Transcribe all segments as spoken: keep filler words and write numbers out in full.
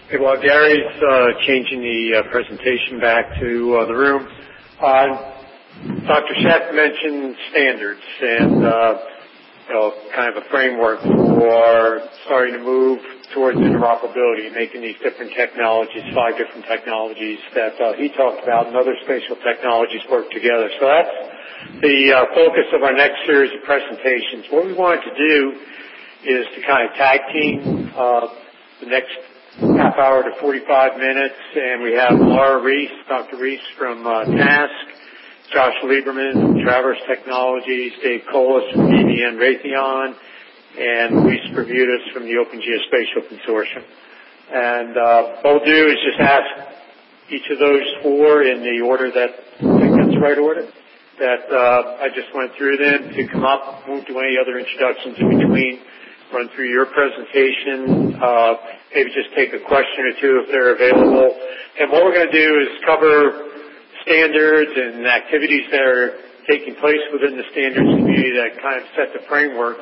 Okay, while Gary's uh, changing the uh, presentation back to uh, the room, uh, Doctor Scheck mentioned standards and uh, you know, kind of a framework for starting to move towards interoperability, making these different technologies, five different technologies that uh, he talked about, and other spatial technologies work together. So that's the uh, focus of our next series of presentations. What we wanted to do is to kind of tag team uh, the next half hour to forty-five minutes, and we have Laura Reese, Doctor Reese from uh, TASC, Josh Lieberman from Traverse Technologies, Dave Colas from D B N Raytheon, and Luis Bermudez from the Open Geospatial Consortium. And uh, what we'll do is just ask each of those four in the order that, I think that's the right order, that uh, I just went through them to come up, move to any other introductions in between, run through your presentation, uh, maybe just take a question or two if they're available. And what we're going to do is cover standards and activities that are taking place within the standards community that kind of set the framework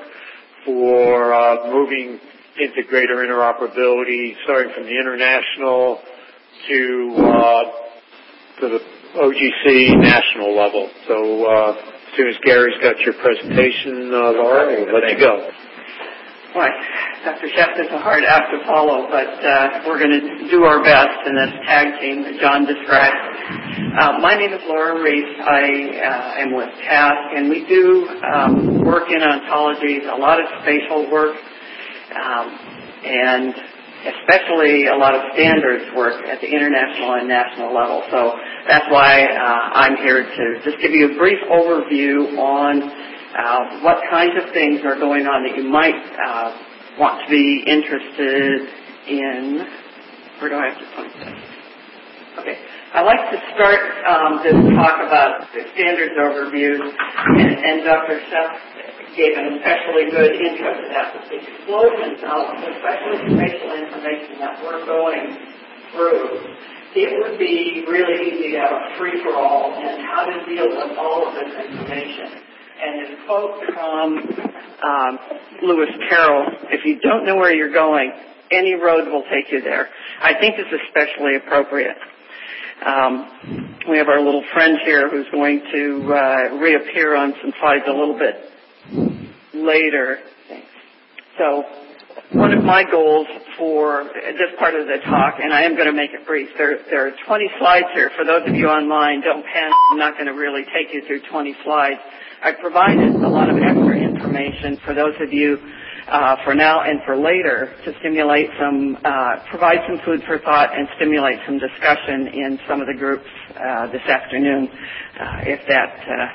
for uh, moving into greater interoperability, starting from the international to uh, to the O G C national level. So uh, as soon as Gary's got your presentation, uh, Laura, we'll let you go. Boy, Doctor Scheck is a hard act to follow, but uh, we're going to do our best in this tag team that John described. Uh, my name is Laura Reese. I uh, am with TASC, and we do um, work in ontologies, a lot of spatial work, um, and especially a lot of standards work at the international and national level. So that's why uh, I'm here to just give you a brief overview on Uh, what kinds of things are going on that you might uh, want to be interested in. Where do I have to point this? Okay. I like to start um, this talk about the standards overview, and, and Doctor Scheck gave an especially good intro to that. The explosion of especially spatial information that we're going through, it would be really easy to have a free-for-all and how to deal with all of this information. And a quote from um, Lewis Carroll, if you don't know where you're going, any road will take you there. I think it's especially appropriate. Um, we have our little friend here who's going to uh, reappear on some slides a little bit later. Thanks. So one of my goals for this part of the talk, and I am going to make it brief, there, there are twenty slides here. For those of you online, don't panic. I'm not going to really take you through twenty slides. I provided a lot of extra information for those of you uh, for now and for later to stimulate some, uh, provide some food for thought and stimulate some discussion in some of the groups uh, this afternoon, uh, if that uh,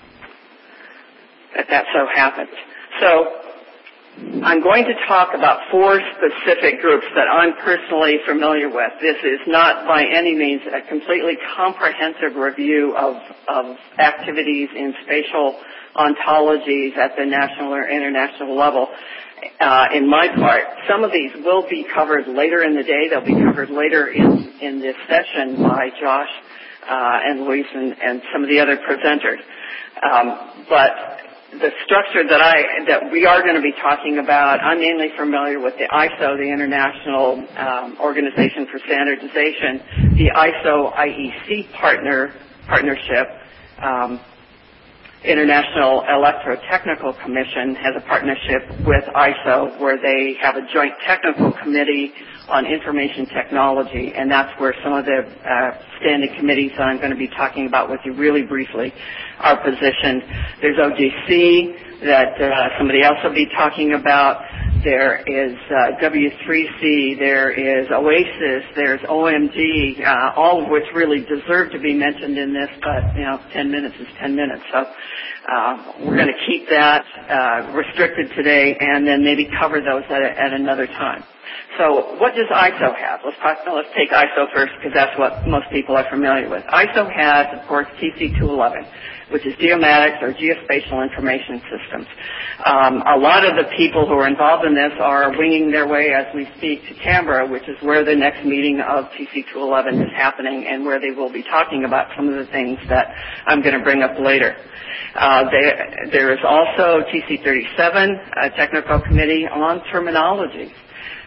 if that so happens. So I'm going to talk about four specific groups that I'm personally familiar with. This is not by any means a completely comprehensive review of, of activities in spatial ontologies at the national or international level. Uh, in my part, some of these will be covered later in the day. They'll be covered later in, in this session by Josh uh, and Luis and, and some of the other presenters. Um, but the structure that I that we are going to be talking about, I'm mainly familiar with the I S O, the International um, Organization for Standardization, the I S O I E C partner partnership. Um, International Electrotechnical Commission has a partnership with I S O where they have a joint technical committee on information technology, and that's where some of the uh, standing committees that I'm going to be talking about with you really briefly are positioned. There's O G C that uh, somebody else will be talking about. There is uh, W three C, there is OASIS, there's O M G, uh, all of which really deserve to be mentioned in this, but, you know, ten minutes is ten minutes. So uh, we're going to keep that uh, restricted today and then maybe cover those at, a, at another time. So what does I S O have? Let's talk, let's take I S O first because that's what most people are familiar with. I S O has, of course, T C two eleven, which is Geomatics or Geospatial Information Systems. Um, a lot of the people who are involved in this are winging their way as we speak to Canberra, which is where the next meeting of T C two eleven is happening and where they will be talking about some of the things that I'm going to bring up later. Uh, there, there is also T C thirty-seven, a technical committee on terminology.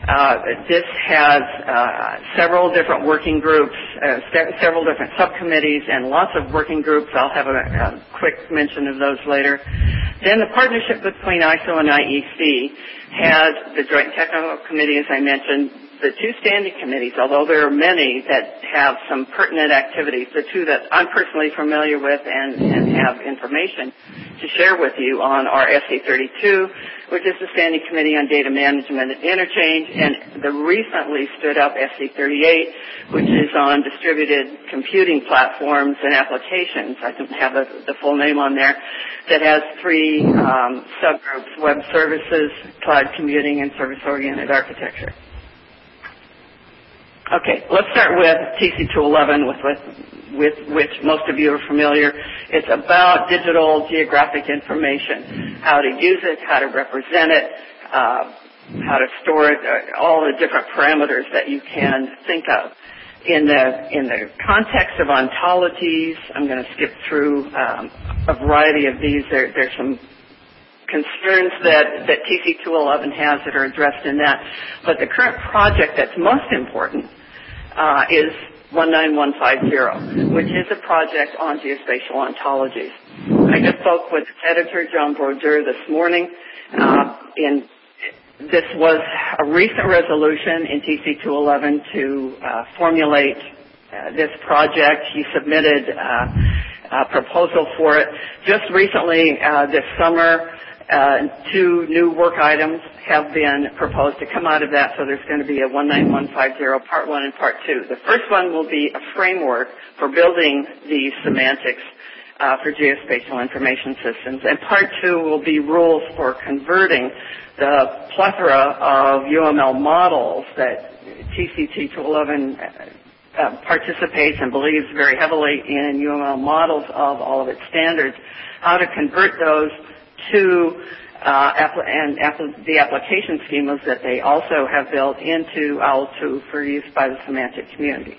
Uh, this has uh, several different working groups, uh, se- several different subcommittees, and lots of working groups. I'll have a, a quick mention of those later. Then the partnership between I S O and I E C has the Joint Technical Committee, as I mentioned, the two standing committees, although there are many that have some pertinent activities, the two that I'm personally familiar with and, and have information to share with you on are S C thirty-two, which is the Standing Committee on Data Management and Interchange, and the recently stood up S C thirty-eight, which is on distributed computing platforms and applications. I don't have the, the full name on there. That has three um, subgroups: web services, cloud computing, and service-oriented architecture. Okay, let's start with T C two eleven, with, with, with which most of you are familiar. It's about digital geographic information, how to use it, how to represent it, uh, how to store it, uh, all the different parameters that you can think of. In the, in the context of ontologies, I'm going to skip through um, a variety of these. There, there's some concerns that, that T C two eleven has that are addressed in that. But the current project that's most important uh, is one nine one five zero, which is a project on geospatial ontologies. I just spoke with editor John Brodeur this morning. Uh, in, this was a recent resolution in T C two eleven to uh, formulate uh, this project. He submitted uh, a proposal for it. Just recently, uh, this summer, Uh, two new work items have been proposed to come out of that, so there's going to be a one nine one five zero Part one and Part two. The first one will be a framework for building these semantics uh, for geospatial information systems, and Part two will be rules for converting the plethora of U M L models that T C T two eleven uh, participates and believes very heavily in U M L models of all of its standards, how to convert those to uh, app- and app- the application schemas that they also have built into O W L two for use by the semantic community.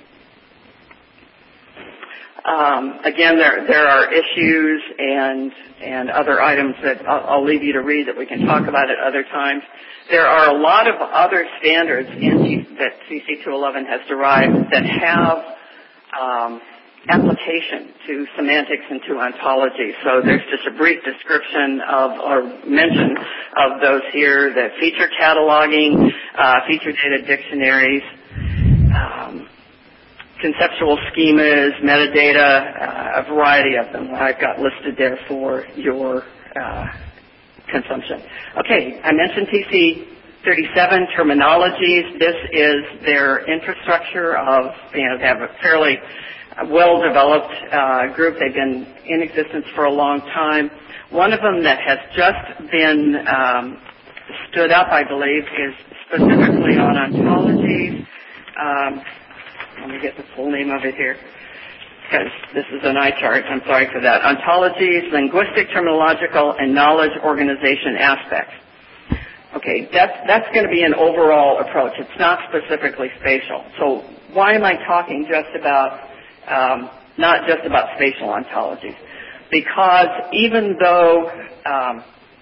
Um, again, there there are issues and and other items that I'll, I'll leave you to read that we can talk about at other times. There are a lot of other standards in T- that T C two eleven has derived that have um, application to semantics and to ontology. So there's just a brief description of or mention of those here: the feature cataloging, uh, feature data dictionaries, um, conceptual schemas, metadata, uh, a variety of them I've got listed there for your uh, consumption. Okay, I mentioned T C thirty-seven terminologies. This is their infrastructure of, you know, they have a fairly well-developed uh, group. They've been in existence for a long time. One of them that has just been um, stood up, I believe, is specifically on ontologies. Um, let me get the full name of it here, because this is an eye chart. I'm sorry for that. Ontologies, linguistic, terminological, and knowledge organization aspects. Okay, that's, that's going to be an overall approach. It's not specifically spatial. So why am I talking just about Um, not just about spatial ontologies? Because even though um,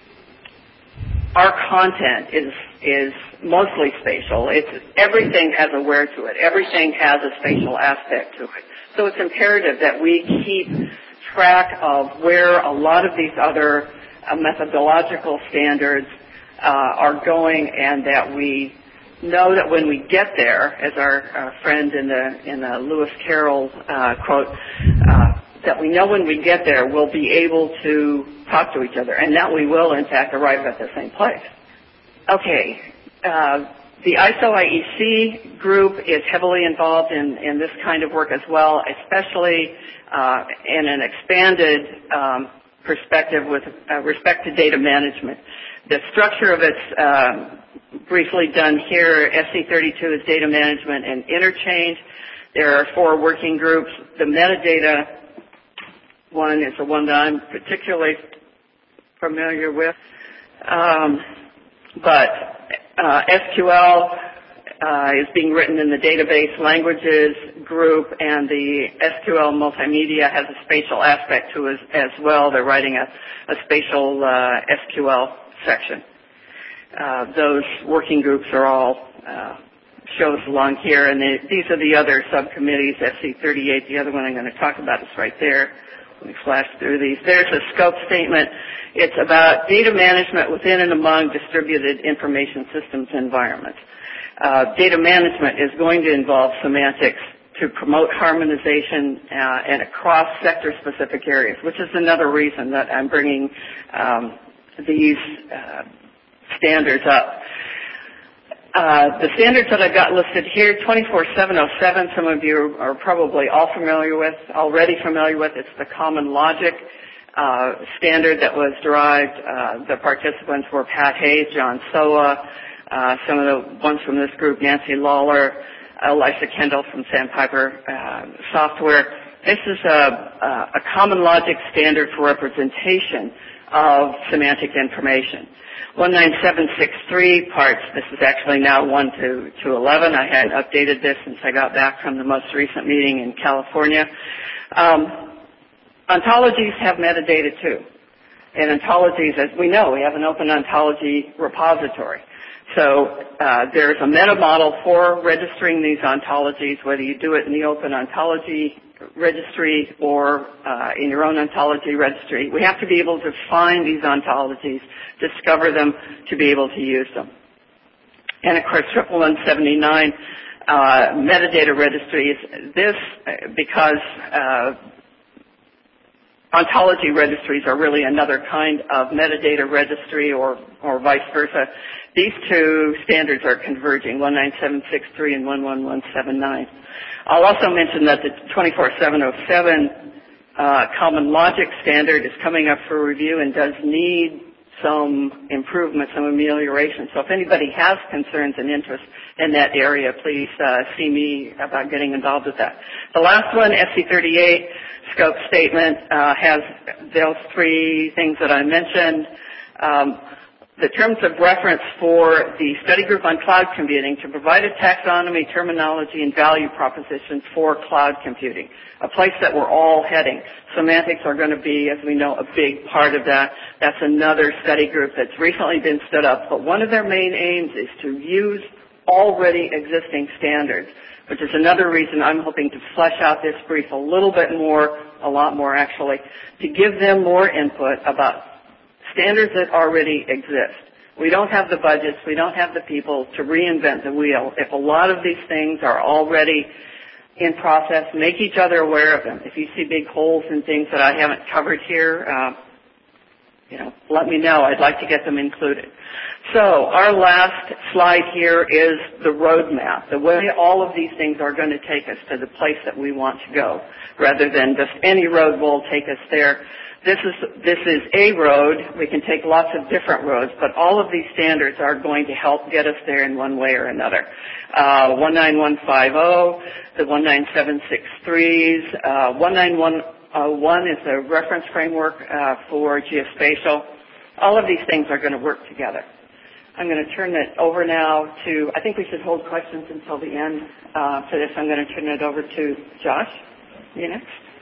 our content is is mostly spatial, it's everything has a where to it. Everything has a spatial aspect to it. So it's imperative that we keep track of where a lot of these other uh, methodological standards uh, are going, and that we know that when we get there, as our, our friend in the in the Lewis Carroll uh, quote, uh, that we know when we get there, we'll be able to talk to each other, and that we will, in fact, arrive at the same place. Okay, uh, the I S O I E C group is heavily involved in, in this kind of work as well, especially uh, in an expanded um, perspective with uh, respect to data management. The structure of it's um, briefly done here. S C thirty-two is data management and interchange. There are four working groups. The metadata one is the one that I'm particularly familiar with. Um, but uh, S Q L uh, is being written in the database languages group, and the S Q L multimedia has a spatial aspect to it as well. They're writing a, a spatial uh, S Q L section. uh, those working groups are all uh, shows along here, and they, these are the other subcommittees. F C thirty-eight, the other one I'm going to talk about, is right there. Let me flash through these. There's a scope statement. It's about data management within and among distributed information systems environments. Uh, data management is going to involve semantics to promote harmonization uh, and across sector-specific areas, which is another reason that I'm bringing um, these uh, standards up. Uh, the standards that I've got listed here, twenty-four seven oh seven, some of you are probably all familiar with, already familiar with. It's the Common Logic uh, standard that was derived. Uh, the participants were Pat Hayes, John Soa, uh, some of the ones from this group, Nancy Lawler, Elisa Kendall from Sandpiper uh, Software. This is a, a Common Logic standard for representation of semantic information. one nine seven six three parts, this is actually now one to, to eleven. I hadn't updated this since I got back from the most recent meeting in California. Um, ontologies have metadata too. And ontologies, as we know, we have an open ontology repository. So uh, there's a meta model for registering these ontologies, whether you do it in the open ontology registry or uh, in your own ontology registry. We have to be able to find these ontologies, discover them, to be able to use them. And of course, triple one seventy-nine uh, metadata registries. This because uh, ontology registries are really another kind of metadata registry, or or vice versa. These two standards are converging, one nine seven six three and one one one seven nine. I'll also mention that the twenty-four seven oh seven uh, Common Logic standard is coming up for review and does need some improvement, some amelioration. So if anybody has concerns and interest in that area, please uh, see me about getting involved with that. The last one, F C thirty-eight scope statement, uh, has those three things that I mentioned. Um, the terms of reference for the study group on cloud computing to provide a taxonomy, terminology, and value propositions for cloud computing, a place that we're all heading. Semantics are going to be, as we know, a big part of that. That's another study group that's recently been stood up, but one of their main aims is to use already existing standards, which is another reason I'm hoping to flesh out this brief a little bit more, a lot more actually, to give them more input about standards that already exist. We don't have the budgets, we don't have the people to reinvent the wheel. If a lot of these things are already in process, make each other aware of them. If you see big holes in things that I haven't covered here, uh, you know, let me know. I'd like to get them included. So our last slide here is the roadmap, the way all of these things are going to take us to the place that we want to go, rather than just any road will take us there. This is, this is a road. We can take lots of different roads, but all of these standards are going to help get us there in one way or another. Uh, one nine one five zero, the one nine seven six threes, uh, one nine one one is a reference framework uh, for geospatial. All of these things are going to work together. I'm going to turn it over now to, I think we should hold questions until the end uh, for this. I'm going to turn it over to Josh. You next.